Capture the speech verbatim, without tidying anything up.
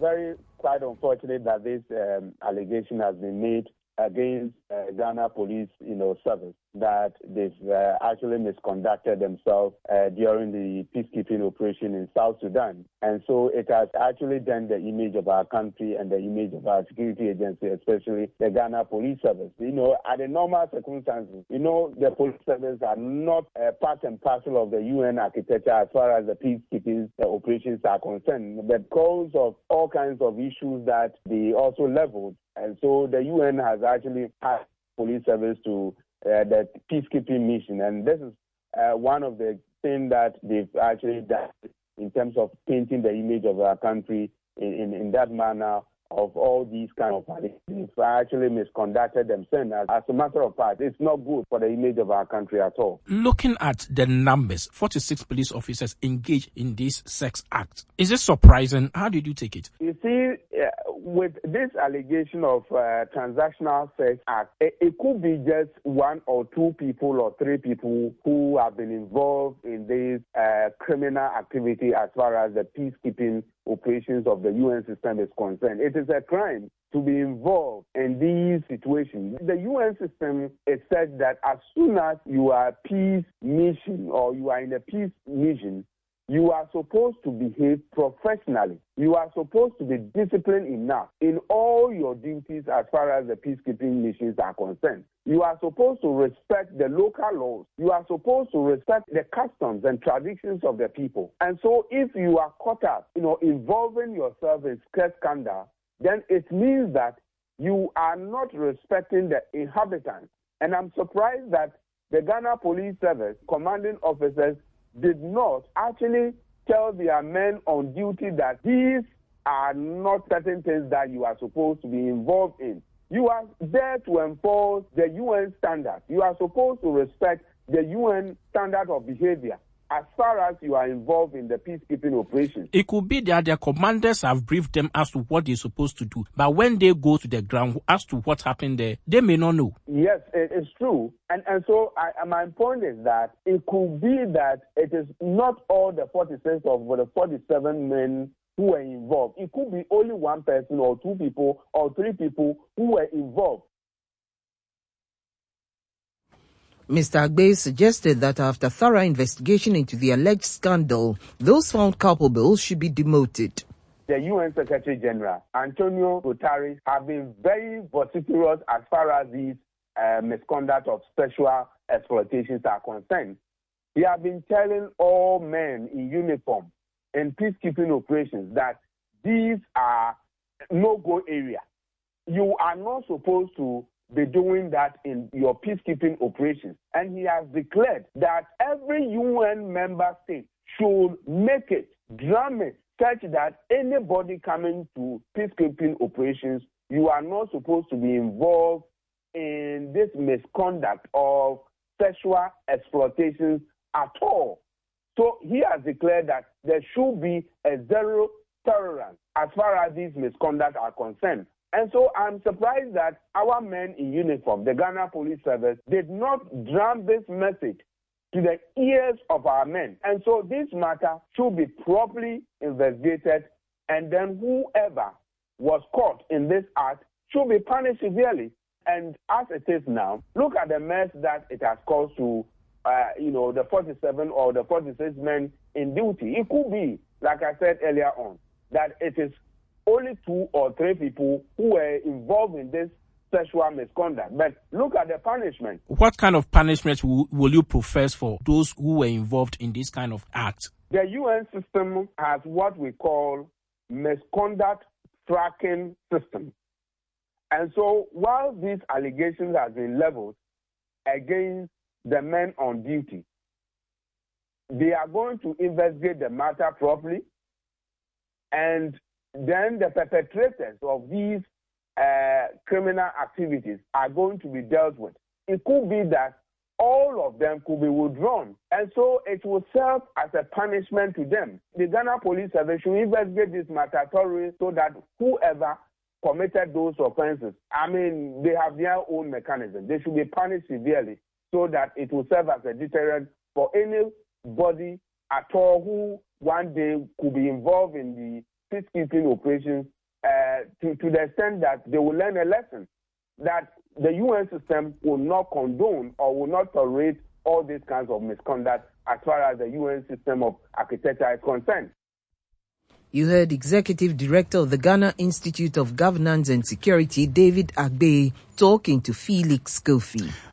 very quite unfortunate that this um, allegation has been made against uh, Ghana Police, you know, Service, that they've uh, actually misconducted themselves uh, during the peacekeeping operation in South Sudan. And so it has actually done the image of our country and the image of our security agency, especially the Ghana Police Service. You know, at the normal circumstances, you know, the police service are not uh, part and parcel of the U N architecture as far as the peacekeeping uh, operations are concerned. But because of all kinds of issues that they also leveled, and so the U N has actually asked police service to uh, the peacekeeping mission. And this is uh, one of the things that they've actually done in terms of painting the image of our country in, in, in that manner of all these kind of parties. They've actually misconducted themselves. As, as a matter of fact, it's not good for the image of our country at all. Looking at the numbers, forty-six police officers engaged in this sex act. Is it surprising? How did you take it? You see, uh, with this allegation of uh, transactional sex act, it, it could be just one or two people or three people who have been involved in this uh, criminal activity as far as the peacekeeping operations of the U N system is concerned. It is a crime to be involved in these situations. The U N system, it says that as soon as you are a peace mission or you are in a peace mission, you are supposed to behave professionally. You are supposed to be disciplined enough in all your duties as far as the peacekeeping missions are concerned. You are supposed to respect the local laws. You are supposed to respect the customs and traditions of the people. And so if you are caught up, you know, involving yourself in sex scandal, then it means that you are not respecting the inhabitants. And I'm surprised that the Ghana Police Service commanding officers did not actually tell their men on duty that these are not certain things that you are supposed to be involved in. You are there to enforce the U N standard. You are supposed to respect the U N standard of behavior as far as you are involved in the peacekeeping operation. It could be that their commanders have briefed them as to what they're supposed to do. But when they go to the ground as to what happened there, they may not know. Yes, it is true. And and so I, my point is that it could be that it is not all the forty-six of the forty-seven men who were involved. It could be only one person or two people or three people who were involved. Mister Agbe suggested that after thorough investigation into the alleged scandal, those found culpable should be demoted. The U N Secretary General, Antonio Guterres, have been very vociferous as far as these uh, misconduct of sexual exploitations are concerned. He has been telling all men in uniform in peacekeeping operations that these are no-go area. You are not supposed to be doing that in your peacekeeping operations. And he has declared that every U N member state should make it, drum it, such that anybody coming to peacekeeping operations, you are not supposed to be involved in this misconduct of sexual exploitations at all. So he has declared that there should be a zero tolerance as far as these misconduct are concerned. And so I'm surprised that our men in uniform, the Ghana Police Service, did not drum this message to the ears of our men. And so this matter should be properly investigated, and then whoever was caught in this act should be punished severely. And as it is now, look at the mess that it has caused to, uh, you know, the forty-seven or the forty-six men in duty. It could be, like I said earlier on, that it is only two or three people who were involved in this sexual misconduct. But look at the punishment. What kind of punishment will, will you profess for those who were involved in this kind of act? The U N system has what we call misconduct tracking system. And so while these allegations have been leveled against the men on duty, they are going to investigate the matter properly, and then the perpetrators of these uh, criminal activities are going to be dealt with. It could be that all of them could be withdrawn, and so it will serve as a punishment to them. The Ghana Police Service should investigate this matter thoroughly so that whoever committed those offenses, I mean, they have their own mechanism. They should be punished severely so that it will serve as a deterrent for anybody at all who one day could be involved in the peacekeeping operations uh, to, to the extent that they will learn a lesson that the U N system will not condone or will not tolerate all these kinds of misconduct as far as the U N system of architecture is concerned. You heard Executive Director of the Ghana Institute of Governance and Security, David Agbe, talking to Felix Kofi.